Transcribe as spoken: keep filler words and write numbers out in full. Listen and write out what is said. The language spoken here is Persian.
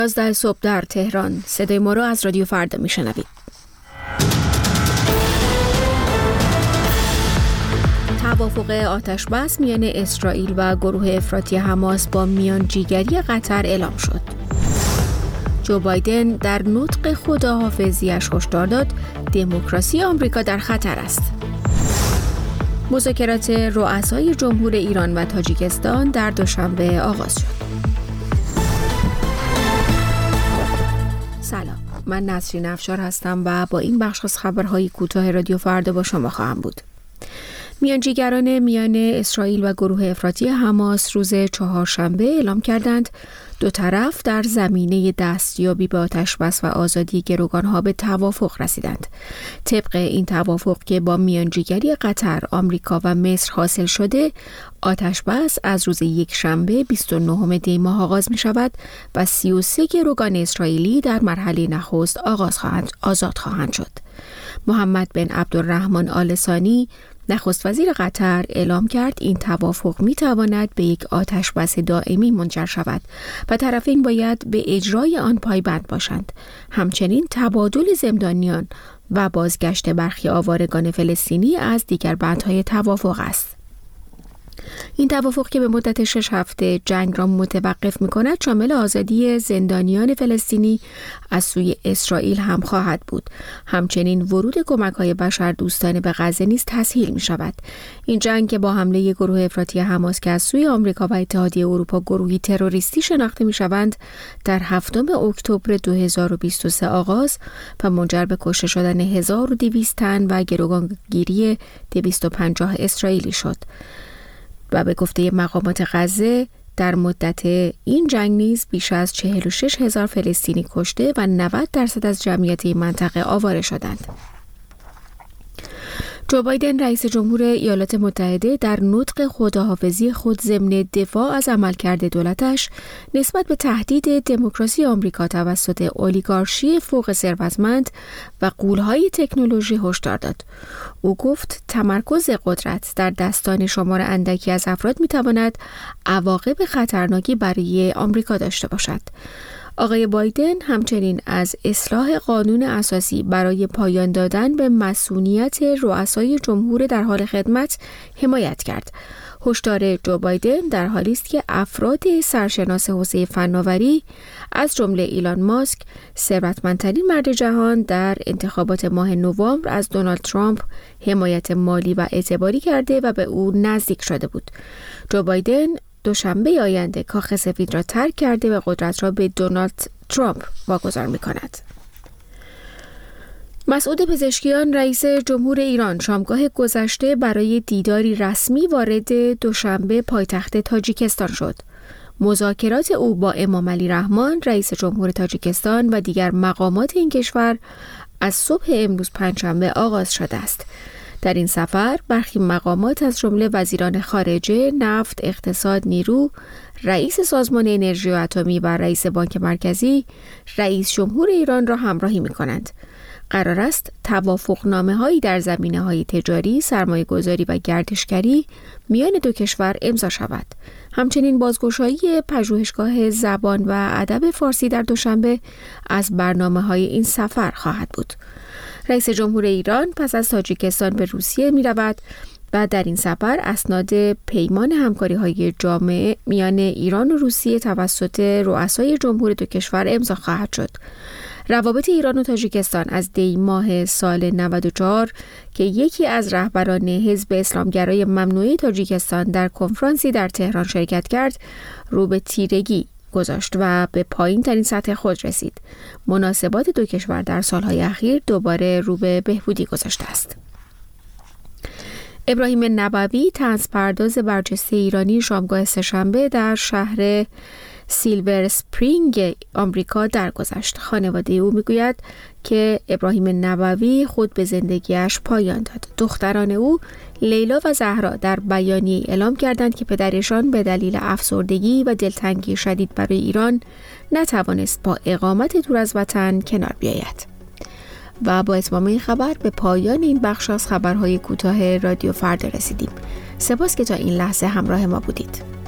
یازده صبح در تهران. صدای ما رو از رادیو فردا میشنوید. توافق آتش‌بس میان اسرائیل و گروه افراطی حماس با میانجیگری قطر اعلام شد. جو بایدن در نطق خداحافظی‌اش هشدار داد دموکراسی آمریکا در خطر است. مذاکرات رؤسای جمهور ایران و تاجیکستان در دوشنبه آغاز شد. سلام، من نسرین افشار هستم و با این بخش از خبرهای کوتاه رادیو فردا با شما خواهم بود. میانجیگران میان اسرائیل و گروه افراطی حماس روز چهارشنبه اعلام کردند دو طرف در زمینه دستیابی به آتش‌بس و آزادی گروگانها به توافق رسیدند. طبق این توافق که با میانجیگری قطر، آمریکا و مصر حاصل شده، آتش‌بس از روز یک شنبه بیست و نهم دی ماه آغاز می شود و سی و سه گروگان اسرائیلی در مرحله نخست آغاز خواهند آزاد خواهند شد. محمد بن عبدالرحمن آل ثانی نخست وزیر قطر اعلام کرد این توافق می تواند به یک آتش‌بس دائمی منجر شود و طرفین باید به اجرای آن پایبند باشند. همچنین تبادل زندانیان و بازگشت برخی آوارگان فلسطینی از دیگر بندهای توافق است. این توافق که به مدت شش هفته جنگ را متوقف می‌کند شامل آزادی زندانیان فلسطینی از سوی اسرائیل هم خواهد بود. همچنین ورود کمک‌های بشردوستانه به غزه نیز تسهیل می‌شود. این جنگ که با حمله گروه افراطی حماس که از سوی آمریکا و اتحادیه اروپا گروهی تروریستی شناخته می‌شوند در هفتم اکتبر دو هزار و بیست و سه آغاز و منجر به کشته شدن هزار و دویست تن و گروگانگیری دویست و پنجاه اسرائیلی شد. و به گفته مقامات غزه در مدت این جنگ نیز بیش از چهل و شش هزار فلسطینی کشته و نود درصد از جمعیت این منطقه آواره شدند. جو بایدن رئیس جمهور ایالات متحده در نطق خداحافظی خود ضمن دفاع از عملکرد دولتش نسبت به تهدید دموکراسی آمریکا توسط اولیگارشی فوق ثروتمند و غول‌های تکنولوژی هشدار داد. او گفت تمرکز قدرت در دستان شمار اندکی از افراد می‌تواند عواقب خطرناکی برای آمریکا داشته باشد. آقای بایدن همچنین از اصلاح قانون اساسی برای پایان دادن به مصونیت رؤسای جمهور در حال خدمت حمایت کرد. هشدار جو بایدن در حالی است که افراد سرشناس حوزه فناوری از جمله ایلان ماسک، ثروتمندترین مرد جهان، در انتخابات ماه نوامبر از دونالد ترامپ حمایت مالی و اعتباری کرده و به او نزدیک شده بود. جو بایدن دوشنبه آینده کاخ سفید را ترک کرده و قدرت را به دونالد ترامپ واگذار می‌کند. مسعود پزشکیان رئیس جمهور ایران شامگاه گذشته برای دیداری رسمی وارد دوشنبه پایتخت تاجیکستان شد. مذاکرات او با امام علی رحمان رئیس جمهور تاجیکستان و دیگر مقامات این کشور از صبح امروز پنجشنبه آغاز شده است. در این سفر برخی مقامات از جمله وزیران خارجه، نفت، اقتصاد، نیرو، رئیس سازمان انرژی و اتمی و رئیس بانک مرکزی، رئیس جمهور ایران را همراهی می‌کنند. قرار است توافقنامه‌هایی در زمینه‌های تجاری، سرمایه‌گذاری و گردشگری میان دو کشور امضا شود. همچنین بازگشایی پژوهشگاه زبان و ادب فارسی در دوشنبه از برنامه‌های این سفر خواهد بود. رئیس جمهور ایران پس از تاجیکستان به روسیه می رود و در این سفر اسناد پیمان همکاری‌های جامع میان ایران و روسیه توسط رؤسای جمهور دو کشور امضا خواهد شد. روابط ایران و تاجیکستان از دی ماه سال نود و چهار که یکی از رهبران حزب اسلامگرای ممنوعه تاجیکستان در کنفرانسی در تهران شرکت کرد، رو به تیرگی گذاشت و به پایین ترین سطح خود رسید. مناسبات دو کشور در سالهای اخیر دوباره رو به بهبودی گذاشته است. ابراهیم نبوی طنز پرداز برجسته ایرانی شامگاه سه‌شنبه در شهر سیلور اسپرینگ آمریکا درگذشت. خانواده او میگوید که ابراهیم نبوی خود به زندگیش پایان داد. دختران او لیلا و زهرا در بیانیه اعلام کردند که پدرشان به دلیل افسردگی و دلتنگی شدید برای ایران نتوانست با اقامت دور از وطن کنار بیاید. و با اتمام این خبر به پایان این بخش از خبرهای کوتاه رادیو فردا رسیدیم. سپاس که تا این لحظه همراه ما بودید.